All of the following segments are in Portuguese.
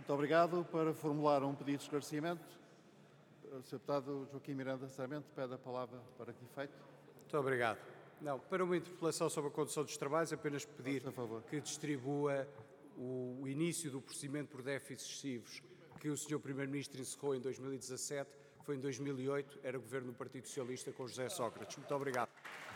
Muito obrigado. Para formular um pedido de esclarecimento, o Sr. Deputado Joaquim Miranda Sarmento pede a palavra para que efeito. Muito obrigado. Não, para uma interpelação sobre a condução dos trabalhos, apenas pedir que distribua o início do procedimento por déficits excessivos que o Sr. Primeiro-Ministro encerrou em 2017, foi em 2008, era governo do Partido Socialista com José Sócrates. Muito obrigado.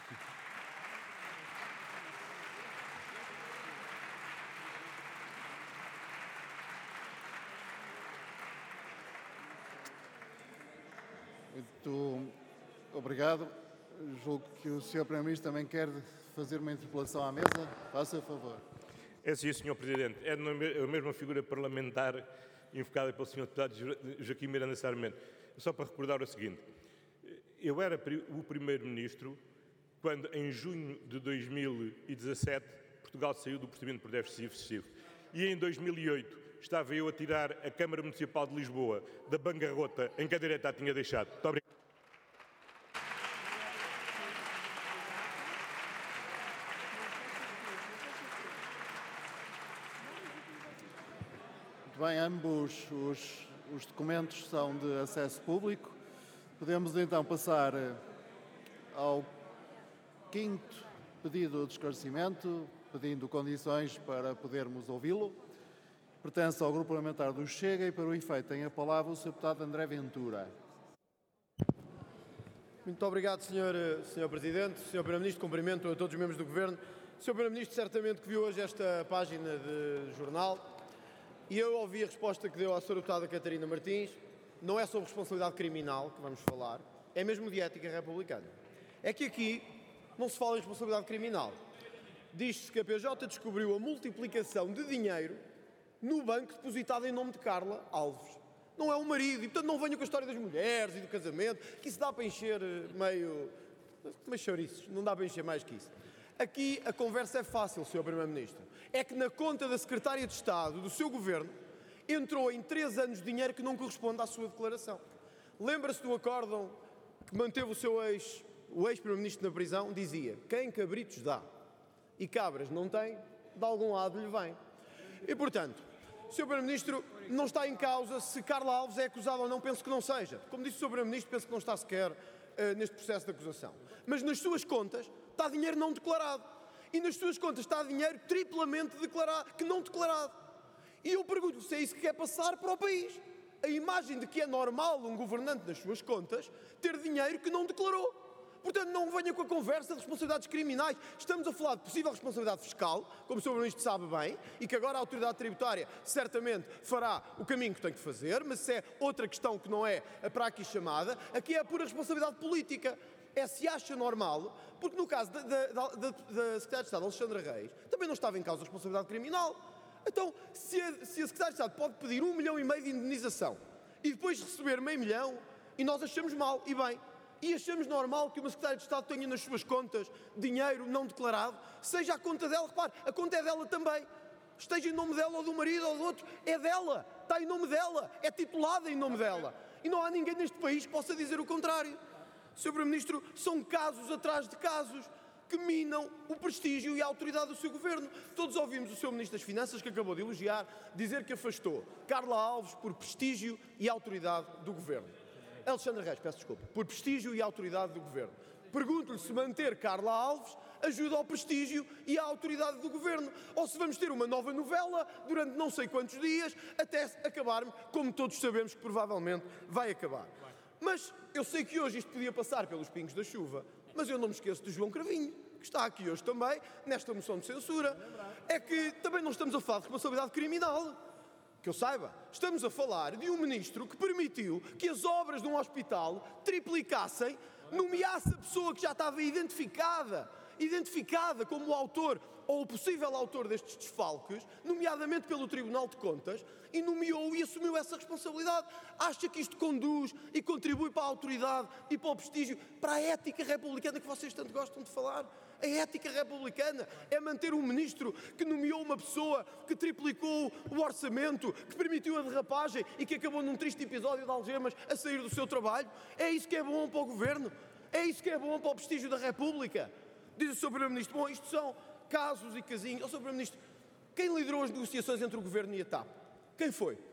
Muito obrigado. Julgo que o Sr. Primeiro-Ministro também quer fazer uma interpelação à mesa. Faça favor. É sim, Sr. Presidente. É a mesma figura parlamentar invocada pelo Sr. Deputado Joaquim Miranda Sarmento. Só para recordar o seguinte. Eu era o Primeiro-Ministro quando, em junho de 2017, Portugal saiu do procedimento por déficit excessivo. E em 2008 estava eu a tirar a Câmara Municipal de Lisboa da bancarrota em que a direita a tinha deixado. Muito obrigado. Muito bem, ambos os documentos são de acesso público. Podemos então passar ao quinto pedido de esclarecimento, pedindo condições para podermos ouvi-lo. Pertence ao Grupo Parlamentar do Chega e, para o efeito, tem a palavra o Sr. Deputado André Ventura. Muito obrigado, Sr. Presidente. Sr. Primeiro-Ministro, cumprimento a todos os membros do Governo. Sr. Primeiro-Ministro, certamente que viu hoje esta página de jornal e eu ouvi a resposta que deu à Sra. Deputada Catarina Martins. Não é sobre responsabilidade criminal que vamos falar, é mesmo de ética republicana. É que aqui não se fala em responsabilidade criminal. Diz-se que a PJ descobriu a multiplicação de dinheiro no banco depositado em nome de Carla Alves. Não é o marido, e portanto não venho com a história das mulheres e do casamento, que isso dá para encher meio chouriços, não dá para encher mais que isso. Aqui a conversa é fácil, Sr. Primeiro-Ministro. É que na conta da Secretária de Estado do seu Governo entrou em 3 anos dinheiro que não corresponde à sua declaração. Lembra-se do acórdão que manteve o ex-Primeiro-Ministro na prisão? Dizia, quem cabritos dá e cabras não tem, de algum lado lhe vem. E, portanto, Sr. Primeiro-Ministro, não está em causa se Carla Alves é acusada ou não, penso que não seja. Como disse o Sr. Primeiro-Ministro, penso que não está sequer neste processo de acusação. Mas nas suas contas está dinheiro não declarado. E nas suas contas está dinheiro triplamente declarado, que não declarado. E eu pergunto se é isso que quer passar para o país. A imagem de que é normal um governante nas suas contas ter dinheiro que não declarou. Portanto, não venha com a conversa de responsabilidades criminais. Estamos a falar de possível responsabilidade fiscal, como o Sr. Primeiro-Ministro sabe bem, e que agora a autoridade tributária certamente fará o caminho que tem que fazer, mas isso é outra questão que não é para aqui chamada. Aqui é a pura responsabilidade política. É se acha normal, porque no caso da Secretária de Estado, Alexandra Reis, também não estava em causa a responsabilidade criminal. Então, se a Secretária de Estado pode pedir 1,5 milhão de indenização e depois receber meio milhão, e nós achamos mal, e bem, e achamos normal que uma Secretária de Estado tenha nas suas contas dinheiro não declarado, seja a conta dela, repare, a conta é dela também, esteja em nome dela ou do marido ou do outro, é dela, está em nome dela, é titulada em nome dela. E não há ninguém neste país que possa dizer o contrário. Sr. Primeiro-Ministro, são casos atrás de casos que minam o prestígio e a autoridade do seu governo. Todos ouvimos o Sr. Ministro das Finanças, que acabou de elogiar, dizer que afastou Carla Alves por prestígio e autoridade do governo. Alexandra Reis, peço desculpa, por prestígio e autoridade do governo. Pergunto-lhe se manter Carla Alves ajuda ao prestígio e à autoridade do governo, ou se vamos ter uma nova novela durante não sei quantos dias, até acabarmos, como todos sabemos que provavelmente vai acabar. Mas eu sei que hoje isto podia passar pelos pingos da chuva, mas eu não me esqueço de João Cravinho, que está aqui hoje também, nesta moção de censura. É que também não estamos a falar de responsabilidade criminal. Que eu saiba, estamos a falar de um ministro que permitiu que as obras de um hospital triplicassem, nomeasse a pessoa que já estava identificada como o autor ou o possível autor destes desfalques, nomeadamente pelo Tribunal de Contas, e nomeou e assumiu essa responsabilidade. Acha que isto conduz e contribui para a autoridade e para o prestígio, para a ética republicana que vocês tanto gostam de falar? A ética republicana é manter um ministro que nomeou uma pessoa que triplicou o orçamento, que permitiu a derrapagem e que acabou num triste episódio de algemas a sair do seu trabalho? É isso que é bom para o governo? É isso que é bom para o prestígio da República? Diz o Sr. Primeiro-Ministro, bom, isto são casos e casinhos. Ó, Sr. Primeiro-Ministro, quem liderou as negociações entre o Governo e a TAP? Quem foi?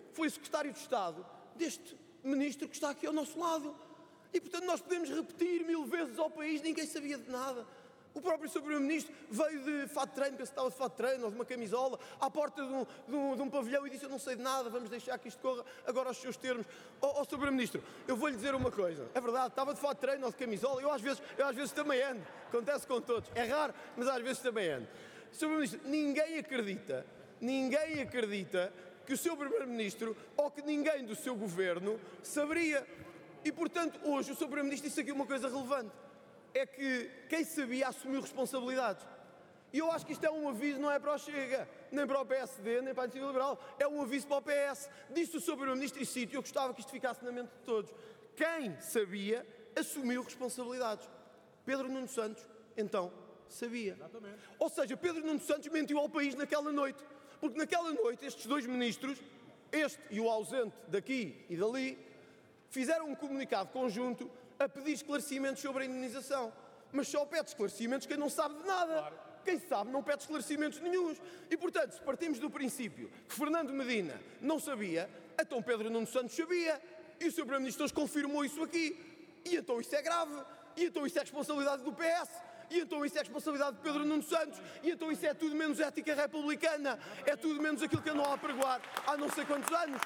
foi secretário de Estado deste ministro que está aqui ao nosso lado. E, portanto, nós podemos repetir 1000 vezes ao país, ninguém sabia de nada. O próprio Sr. Primeiro-Ministro veio de fato de treino, que estava de fato de treino, ou de uma camisola, à porta de um pavilhão e disse: eu não sei de nada, vamos deixar que isto corra agora aos seus termos. Ó Sr. Primeiro-Ministro, eu vou-lhe dizer uma coisa. É verdade, estava de fato de treino ou de camisola, eu às vezes também ando. Acontece com todos. É raro, mas às vezes também ando. Sr. Primeiro-Ministro, ninguém acredita que o Sr. Primeiro-Ministro ou que ninguém do seu governo saberia. E, portanto, hoje o Sr. Primeiro-Ministro disse aqui uma coisa relevante. É que quem sabia assumiu responsabilidades. E eu acho que isto é um aviso, não é para o Chega, nem para o PSD, nem para a Iniciativa Liberal. É um aviso para o PS. Disse o Sr. Primeiro-Ministro, e cito, eu gostava que isto ficasse na mente de todos. Quem sabia assumiu responsabilidades. Pedro Nuno Santos, então, sabia. Exatamente. Ou seja, Pedro Nuno Santos mentiu ao país naquela noite. Porque naquela noite estes dois ministros, este e o ausente daqui e dali, fizeram um comunicado conjunto a pedir esclarecimentos sobre a indenização. Mas só pede esclarecimentos quem não sabe de nada. Claro. Quem sabe não pede esclarecimentos nenhuns. E, portanto, se partimos do princípio que Fernando Medina não sabia, então Pedro Nuno Santos sabia. E o Sr. Primeiro-Ministro hoje confirmou isso aqui. E então isso é grave. E então isso é responsabilidade do PS. E então isso é responsabilidade de Pedro Nuno Santos. E então isso é tudo menos ética republicana. É tudo menos aquilo que andam a apregoar há não sei quantos anos.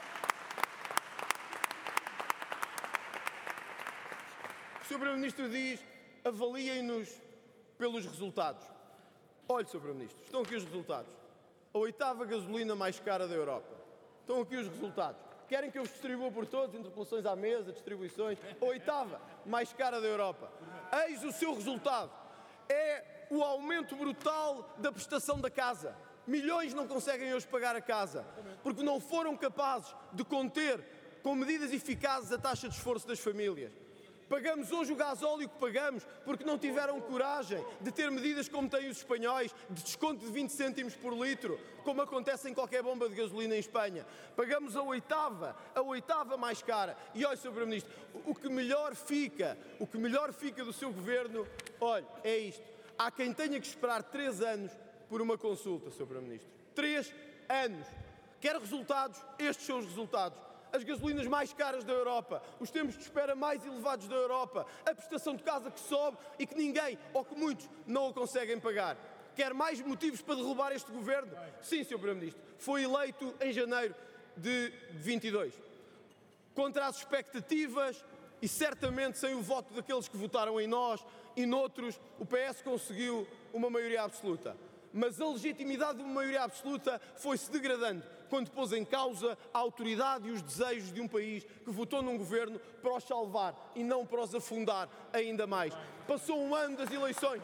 O Sr. Primeiro-Ministro diz: avaliem-nos pelos resultados. Olhe, Sr. Primeiro-Ministro, estão aqui os resultados. A 8ª gasolina mais cara da Europa. Estão aqui os resultados. Querem que eu os distribua por todos, interpelações à mesa, distribuições? A 8ª mais cara da Europa. Eis o seu resultado. É o aumento brutal da prestação da casa. Milhões não conseguem hoje pagar a casa, porque não foram capazes de conter, com medidas eficazes, a taxa de esforço das famílias. Pagamos hoje o gasóleo que pagamos porque não tiveram coragem de ter medidas como têm os espanhóis, de desconto de 20 cêntimos por litro, como acontece em qualquer bomba de gasolina em Espanha. Pagamos a 8ª mais cara. E olha, Sr. Primeiro-Ministro, o que melhor fica do seu governo, olha, é isto. Há quem tenha que esperar 3 anos por uma consulta, Sr. Primeiro-Ministro. 3 anos. Quer resultados? Estes são os resultados. As gasolinas mais caras da Europa, os tempos de espera mais elevados da Europa, a prestação de casa que sobe e que ninguém, ou que muitos, não a conseguem pagar. Quer mais motivos para derrubar este governo? Sim, Sr. Primeiro-Ministro. Foi eleito em janeiro de 22. Contra as expectativas e certamente sem o voto daqueles que votaram em nós e noutros, o PS conseguiu uma maioria absoluta. Mas a legitimidade de uma maioria absoluta foi-se degradando quando pôs em causa a autoridade e os desejos de um país que votou num governo para os salvar e não para os afundar ainda mais. Passou um ano das eleições.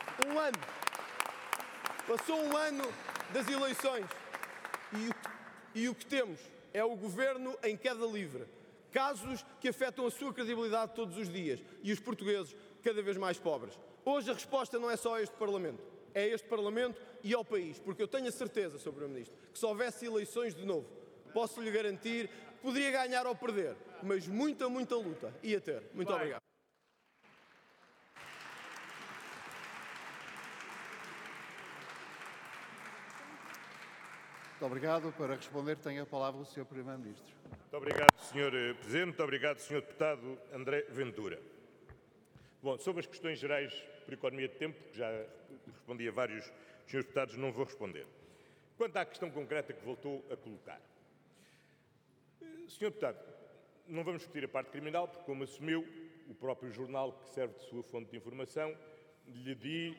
Passou um ano das eleições. E o que temos é o governo em queda livre. Casos que afetam a sua credibilidade todos os dias e os portugueses cada vez mais pobres. Hoje a resposta não é só a este Parlamento. É este Parlamento e ao país, porque eu tenho a certeza, Sr. Primeiro-Ministro, que se houvesse eleições de novo, posso-lhe garantir que poderia ganhar ou perder, mas muita luta ia ter. Muito obrigado. Muito obrigado. Para responder, tem a palavra o Sr. Primeiro-Ministro. Muito obrigado, Sr. Presidente. Muito obrigado, Sr. Deputado André Ventura. Bom, sobre as questões gerais, por economia de tempo, que já respondi a vários senhores deputados, não vou responder. Quanto à questão concreta que voltou a colocar. Senhor deputado, não vamos discutir a parte criminal, porque, como assumiu, o próprio jornal que serve de sua fonte de informação lhe diz,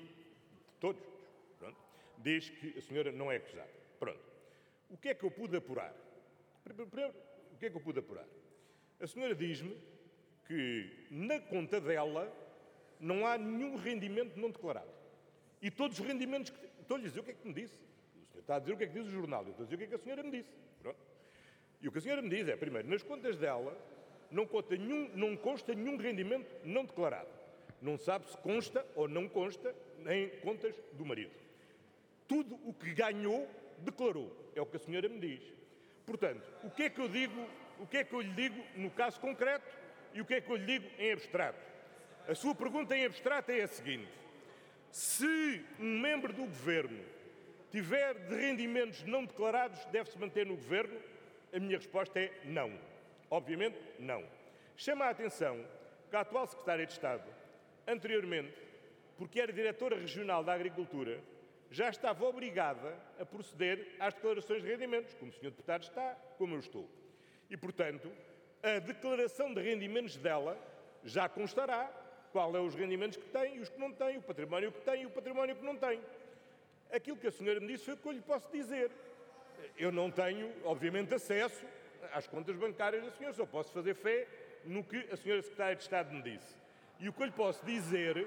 diz que a senhora não é acusada. Pronto. O que é que eu pude apurar? Primeiro, o que é que eu pude apurar? A senhora diz-me que na conta dela não há nenhum rendimento não declarado. E todos os rendimentos que... Estou-lhe a dizer o que é que me disse. O senhor está a dizer o que é que diz o jornal. Eu estou a dizer o que é que a senhora me disse. Pronto. E o que a senhora me diz é, primeiro, nas contas dela não consta nenhum rendimento não declarado. Não sabe se consta ou não consta em contas do marido. Tudo o que ganhou, declarou. É o que a senhora me diz. Portanto, o que é que eu lhe digo no caso concreto e o que é que eu lhe digo em abstrato? A sua pergunta em abstrato é a seguinte. Se um membro do governo tiver de rendimentos não declarados, deve-se manter no governo? A minha resposta é não. Obviamente, não. Chama a atenção que a atual Secretária de Estado, anteriormente, porque era Diretora Regional da Agricultura, já estava obrigada a proceder às declarações de rendimentos, como o Sr. Deputado está, como eu estou. E, portanto, a declaração de rendimentos dela já constará qual é os rendimentos que tem e os que não tem, o património que tem e o património que não tem. Aquilo que a senhora me disse foi o que eu lhe posso dizer. Eu não tenho, obviamente, acesso às contas bancárias da senhora, só posso fazer fé no que a senhora Secretária de Estado me disse. E o que eu lhe posso dizer...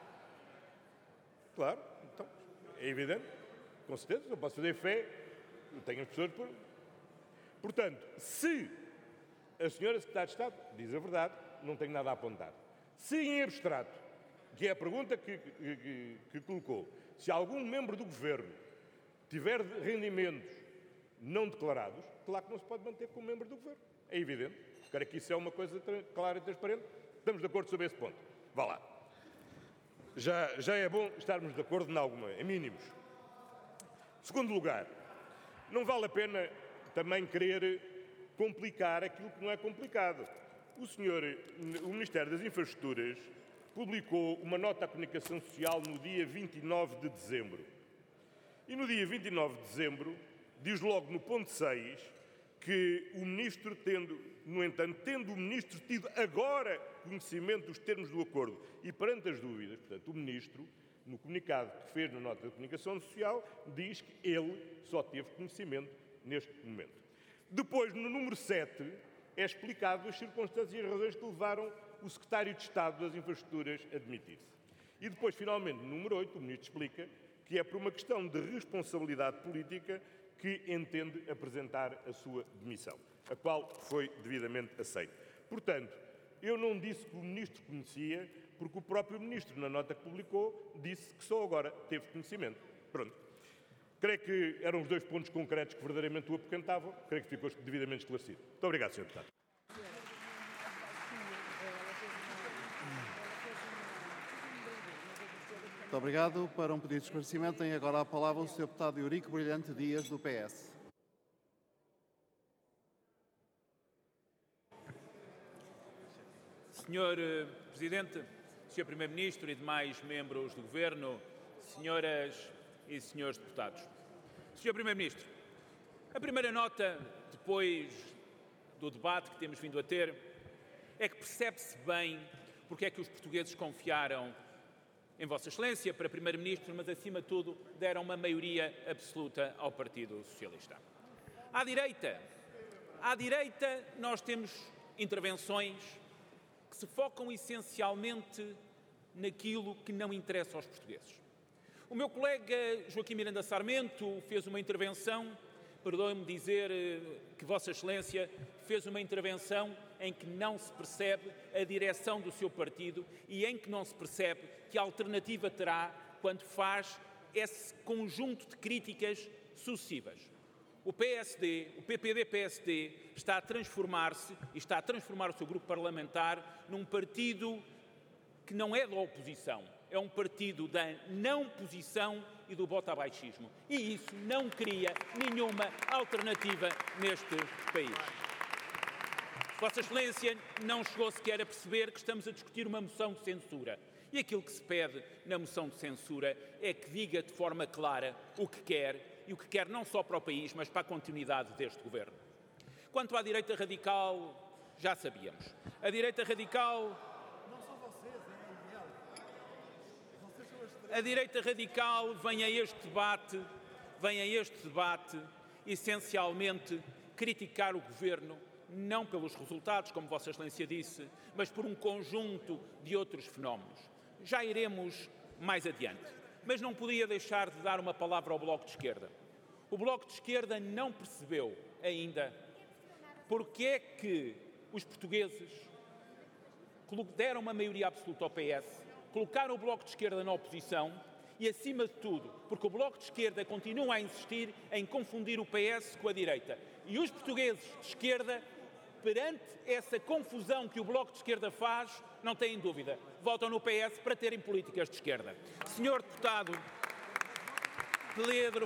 Claro, então, é evidente, com certeza, eu posso fazer fé, eu tenho as pessoas por... Portanto, se a senhora Secretária de Estado diz a verdade, não tenho nada a apontar. Se em abstrato, que é a pergunta que colocou, se algum membro do Governo tiver rendimentos não declarados, claro que não se pode manter como membro do Governo. É evidente. Quero que isso é uma coisa clara e transparente. Estamos de acordo sobre esse ponto. Vá lá. Já é bom estarmos de acordo em mínimos. Segundo lugar, não vale a pena também querer complicar aquilo que não é complicado. O Ministério das Infraestruturas publicou uma nota à comunicação social no dia 29 de dezembro. E no dia 29 de dezembro, diz logo no ponto 6, que o Ministro, tendo o Ministro tido agora conhecimento dos termos do acordo e perante as dúvidas, portanto, o Ministro, no comunicado que fez na nota de comunicação social, diz que ele só teve conhecimento neste momento. Depois, no número 7, é explicado as circunstâncias e as razões que levaram o Secretário de Estado das Infraestruturas a demitir-se. E depois, finalmente, no número 8, o Ministro explica que é por uma questão de responsabilidade política que entende apresentar a sua demissão, a qual foi devidamente aceita. Portanto, eu não disse que o Ministro conhecia, porque o próprio Ministro, na nota que publicou, disse que só agora teve conhecimento. Pronto. Creio que eram os dois pontos concretos que verdadeiramente o apocantavam. Creio que ficou devidamente esclarecido. Muito obrigado, Sr. Deputado. Muito obrigado. Para um pedido de esclarecimento, tem agora a palavra o Sr. Deputado Eurico Brilhante Dias, do PS. Senhor Presidente, Sr. Primeiro-Ministro e demais membros do Governo, senhoras e senhores deputados. Sr. Primeiro-Ministro, a primeira nota, depois do debate que temos vindo a ter, é que percebe-se bem porque é que os portugueses confiaram em Vossa Excelência para Primeiro-Ministro, mas, acima de tudo, deram uma maioria absoluta ao Partido Socialista. À direita, nós temos intervenções que se focam essencialmente naquilo que não interessa aos portugueses. O meu colega Joaquim Miranda Sarmento fez uma intervenção, perdoe-me dizer que Vossa Excelência fez uma intervenção em que não se percebe a direção do seu partido e em que não se percebe que alternativa terá quando faz esse conjunto de críticas sucessivas. O PSD, o PPD-PSD, está a transformar-se e está a transformar o seu grupo parlamentar num partido que não é da oposição, é um partido da não posição e do bota-baixismo. E isso não cria nenhuma alternativa neste país. Vossa Excelência não chegou sequer a perceber que estamos a discutir uma moção de censura. E aquilo que se pede na moção de censura é que diga de forma clara o que quer, e o que quer não só para o país, mas para a continuidade deste governo. Quanto à direita radical, já sabíamos. A direita radical... A direita radical vem a este debate, essencialmente criticar o governo, não pelos resultados, como Vossa Excelência disse, mas por um conjunto de outros fenómenos. Já iremos mais adiante. Mas não podia deixar de dar uma palavra ao Bloco de Esquerda. O Bloco de Esquerda não percebeu ainda porque é que os portugueses deram uma maioria absoluta ao PS, colocaram o Bloco de Esquerda na oposição e, acima de tudo, porque o Bloco de Esquerda continua a insistir em confundir o PS com a direita. E os portugueses de esquerda, perante essa confusão que o Bloco de Esquerda faz, não têm dúvida, votam no PS para terem políticas de esquerda. Senhor Deputado Pedro